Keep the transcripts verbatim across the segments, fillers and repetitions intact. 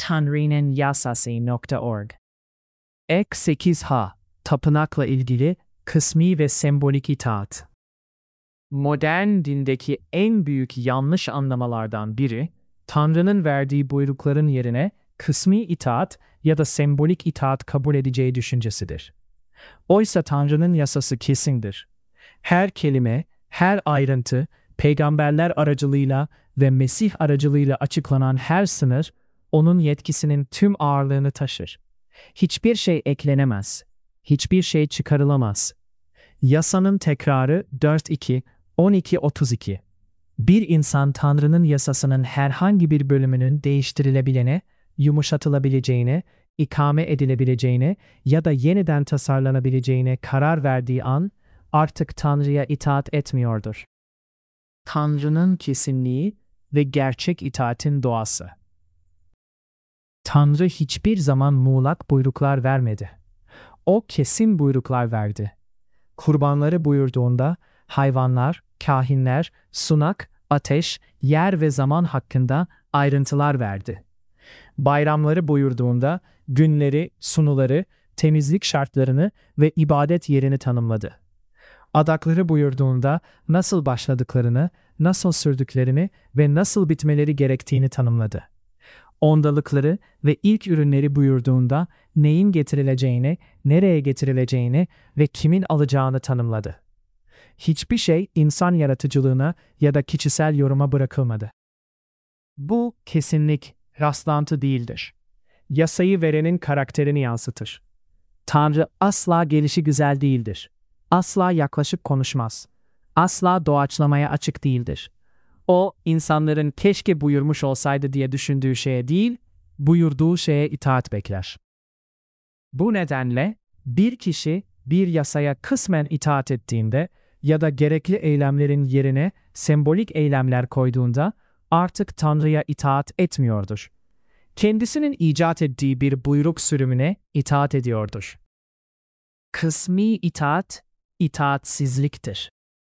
tanrının yasası nokta org. Ek sekiz H. Tapınakla ilgili kısmi ve sembolik itaat. Modern dindeki en büyük yanlış anlamalardan biri, Tanrı'nın verdiği buyrukların yerine kısmi itaat ya da sembolik itaat kabul edeceği düşüncesidir. Oysa Tanrı'nın yasası kesindir. Her kelime, her ayrıntı, peygamberler aracılığıyla ve Mesih aracılığıyla açıklanan her sınır, onun yetkisinin tüm ağırlığını taşır. Hiçbir şey eklenemez, hiçbir şey çıkarılamaz. Yasanın tekrarı dört iki on iki otuz iki. Bir insan Tanrı'nın yasasının herhangi bir bölümünün değiştirilebilene, yumuşatılabileceğine, ikame edilebileceğine ya da yeniden tasarlanabileceğine karar verdiği an artık Tanrı'ya itaat etmiyordur. Tanrı'nın kesinliği ve gerçek itaatin doğası. Tanrı hiçbir zaman muğlak buyruklar vermedi. O kesin buyruklar verdi. Kurbanları buyurduğunda hayvanlar, kahinler, sunak, ateş, yer ve zaman hakkında ayrıntılar verdi. Bayramları buyurduğunda günleri, sunuları, temizlik şartlarını ve ibadet yerini tanımladı. Adakları buyurduğunda nasıl başladıklarını, nasıl sürdüklerini ve nasıl bitmeleri gerektiğini tanımladı. Ondalıkları ve ilk ürünleri buyurduğunda neyin getirileceğini, nereye getirileceğini ve kimin alacağını tanımladı. Hiçbir şey insan yaratıcılığına ya da kişisel yoruma bırakılmadı. Bu kesinlik, rastlantı değildir. Yasayı verenin karakterini yansıtır. Tanrı asla gelişigüzel değildir. Asla yaklaşık konuşmaz. Asla doğaçlamaya açık değildir. O, insanların keşke buyurmuş olsaydı diye düşündüğü şeye değil, buyurduğu şeye itaat bekler. Bu nedenle bir kişi bir yasaya kısmen itaat ettiğinde ya da gerekli eylemlerin yerine sembolik eylemler koyduğunda artık Tanrı'ya itaat etmiyordur. Kendisinin icat ettiği bir buyruk sürümüne itaat ediyordur. Kısmi itaat, itaatsizliktir.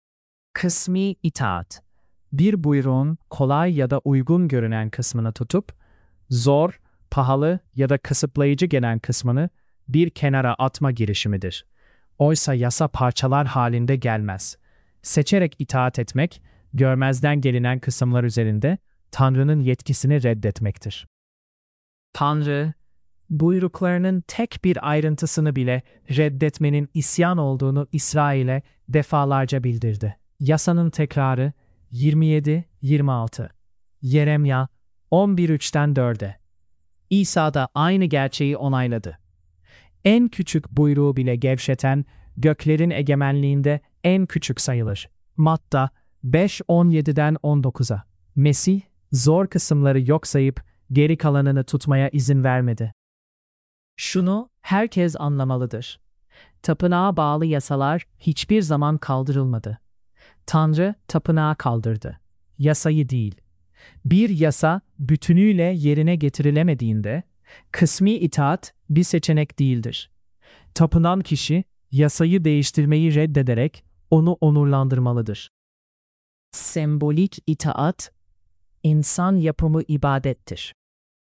Kısmi itaat, bir buyruğun kolay ya da uygun görünen kısmını tutup, zor, pahalı ya da kısıtlayıcı gelen kısmını bir kenara atma girişimidir. Oysa yasa parçalar halinde gelmez. Seçerek itaat etmek, görmezden gelinen kısımlar üzerinde Tanrı'nın yetkisini reddetmektir. Tanrı, buyruklarının tek bir ayrıntısını bile reddetmenin isyan olduğunu İsrail'e defalarca bildirdi. Yasanın tekrarı yirmi yedi yirmi altı. Yeremya on bir üçten dörde. İsa da aynı gerçeği onayladı. En küçük buyruğu bile gevşeten, göklerin egemenliğinde en küçük sayılır. Matta beş on yediden on dokuza. Mesih, zor kısımları yok sayıp geri kalanını tutmaya izin vermedi. Şunu herkes anlamalıdır. Tapınağa bağlı yasalar hiçbir zaman kaldırılmadı. Tanrı tapınağı kaldırdı. Yasayı değil. Bir yasa bütünüyle yerine getirilemediğinde, kısmi itaat bir seçenek değildir. Tapınan kişi, yasayı değiştirmeyi reddederek onu onurlandırmalıdır. Sembolik itaat, insan yapımı ibadettir.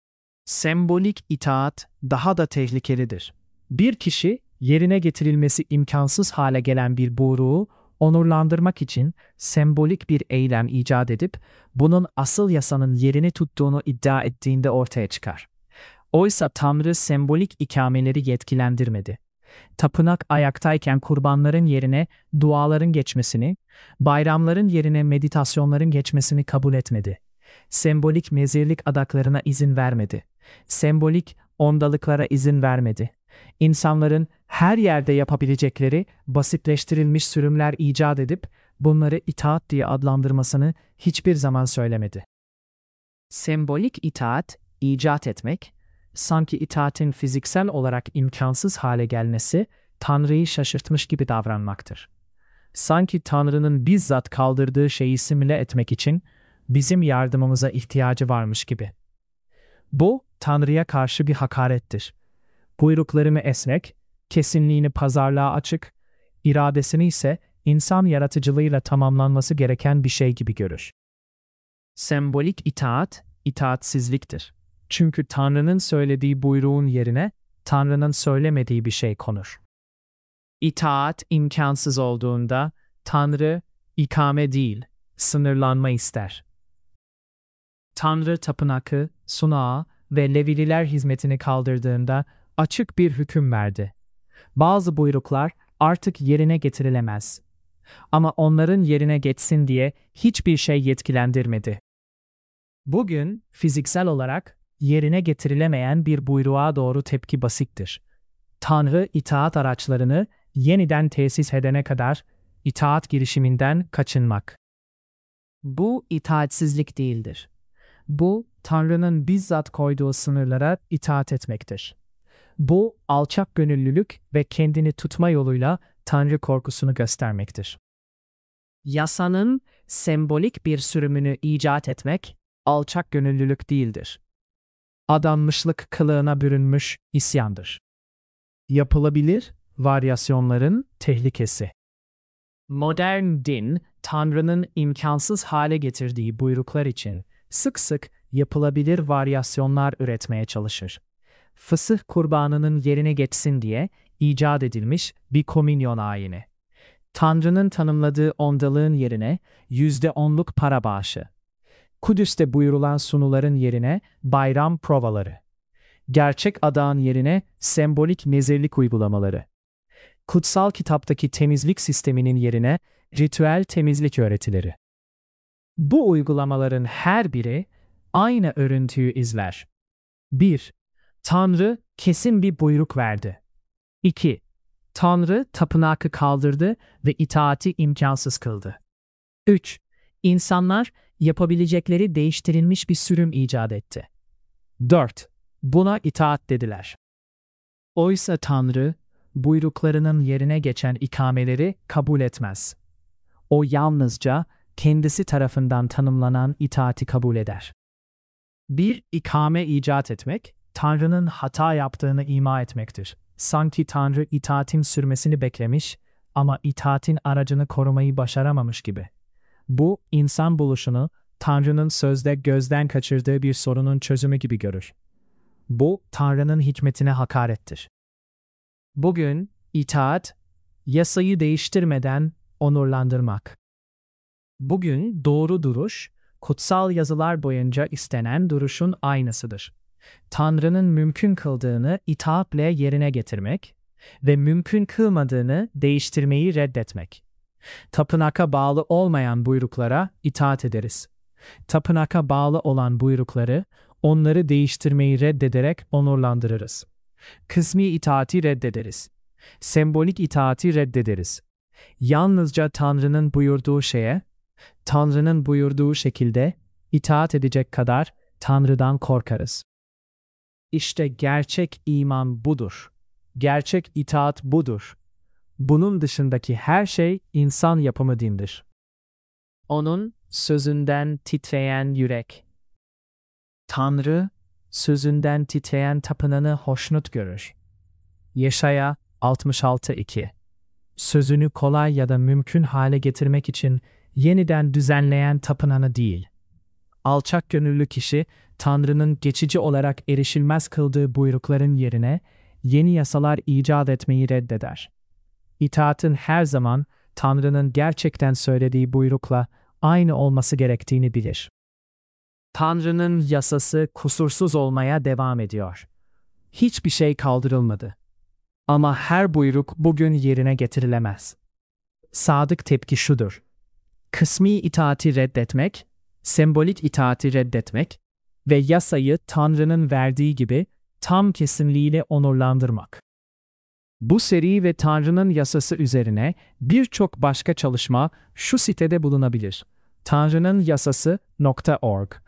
Sembolik itaat daha da tehlikelidir. Bir kişi, yerine getirilmesi imkansız hale gelen bir buyruğu onurlandırmak için sembolik bir eylem icat edip, bunun asıl yasanın yerini tuttuğunu iddia ettiğinde ortaya çıkar. Oysa Tanrı sembolik ikameleri yetkilendirmedi. Tapınak ayaktayken kurbanların yerine duaların geçmesini, bayramların yerine meditasyonların geçmesini kabul etmedi. Sembolik mezirlik adaklarına izin vermedi. Sembolik ondalıklara izin vermedi. İnsanların her yerde yapabilecekleri basitleştirilmiş sürümler icat edip bunları itaat diye adlandırmasını hiçbir zaman söylemedi. Sembolik itaat, icat etmek, sanki itaatin fiziksel olarak imkansız hale gelmesi, Tanrı'yı şaşırtmış gibi davranmaktır. Sanki Tanrı'nın bizzat kaldırdığı şeyi simüle etmek için bizim yardımımıza ihtiyacı varmış gibi. Bu, Tanrı'ya karşı bir hakarettir. Buyruklarını esnek, kesinliğini pazarlığa açık, iradesini ise insan yaratıcılığıyla tamamlanması gereken bir şey gibi görür. Sembolik itaat, itaatsizliktir. Çünkü Tanrı'nın söylediği buyruğun yerine Tanrı'nın söylemediği bir şey konur. İtaat imkansız olduğunda Tanrı ikame değil, sınırlanma ister. Tanrı tapınakı, sunağı ve Levililer hizmetini kaldırdığında açık bir hüküm verdi. Bazı buyruklar artık yerine getirilemez. Ama onların yerine geçsin diye hiçbir şey yetkilendirmedi. Bugün fiziksel olarak yerine getirilemeyen bir buyruğa doğru tepki basittir. Tanrı itaat araçlarını yeniden tesis edene kadar itaat girişiminden kaçınmak. Bu itaatsizlik değildir. Bu, Tanrı'nın bizzat koyduğu sınırlara itaat etmektir. Bu, alçak gönüllülük ve kendini tutma yoluyla Tanrı korkusunu göstermektir. Yasanın sembolik bir sürümünü icat etmek, alçak gönüllülük değildir. Adanmışlık kılığına bürünmüş isyandır. Yapılabilir varyasyonların tehlikesi. Modern din, Tanrı'nın imkansız hale getirdiği buyruklar için sık sık yapılabilir varyasyonlar üretmeye çalışır. Fısıh kurbanının yerine geçsin diye icat edilmiş bir komünyon ayini. Tanrı'nın tanımladığı ondalığın yerine yüzde onluk para bağışı. Kudüs'te buyurulan sunuların yerine bayram provaları. Gerçek adağın yerine sembolik nezirlik uygulamaları. Kutsal kitaptaki temizlik sisteminin yerine ritüel temizlik öğretileri. Bu uygulamaların her biri aynı örüntüyü izler. bir. Tanrı kesin bir buyruk verdi. iki. Tanrı tapınakı kaldırdı ve itaati imkansız kıldı. üç. İnsanlar yapabilecekleri değiştirilmiş bir sürüm icat etti. dört. Buna itaat dediler. Oysa Tanrı, buyruklarının yerine geçen ikameleri kabul etmez. O yalnızca kendisi tarafından tanımlanan itaati kabul eder. Bir ikame icat etmek, Tanrı'nın hata yaptığını ima etmektir. Sanki Tanrı itaatin sürmesini beklemiş ama itaatin aracını korumayı başaramamış gibi. Bu, insan buluşunu Tanrı'nın sözde gözden kaçırdığı bir sorunun çözümü gibi görür. Bu, Tanrı'nın hikmetine hakarettir. Bugün, itaat, yasayı değiştirmeden onurlandırmak. Bugün doğru duruş, kutsal yazılar boyunca istenen duruşun aynısıdır. Tanrı'nın mümkün kıldığını itaatle yerine getirmek ve mümkün kılmadığını değiştirmeyi reddetmek. Tapınaka bağlı olmayan buyruklara itaat ederiz. Tapınaka bağlı olan buyrukları, onları değiştirmeyi reddederek onurlandırırız. Kısmi itaati reddederiz. Sembolik itaati reddederiz. Yalnızca Tanrı'nın buyurduğu şeye, Tanrı'nın buyurduğu şekilde itaat edecek kadar Tanrı'dan korkarız. İşte gerçek iman budur. Gerçek itaat budur. Bunun dışındaki her şey insan yapımı dindir. Onun sözünden titreyen yürek. Tanrı, sözünden titreyen tapınanı hoşnut görür. Yeşaya altmış altı iki. Sözünü kolay ya da mümkün hale getirmek için yeniden düzenleyen tapınanı değil. Alçak gönüllü kişi, Tanrı'nın geçici olarak erişilmez kıldığı buyrukların yerine yeni yasalar icat etmeyi reddeder. İtaatın her zaman Tanrı'nın gerçekten söylediği buyrukla aynı olması gerektiğini bilir. Tanrı'nın yasası kusursuz olmaya devam ediyor. Hiçbir şey kaldırılmadı. Ama her buyruk bugün yerine getirilemez. Sadık tepki şudur: kısmi itaati reddetmek, sembolik itaati reddetmek ve yasayı Tanrı'nın verdiği gibi tam kesinliğiyle onurlandırmak. Bu seri ve Tanrı'nın yasası üzerine birçok başka çalışma şu sitede bulunabilir: tanrının yasası nokta org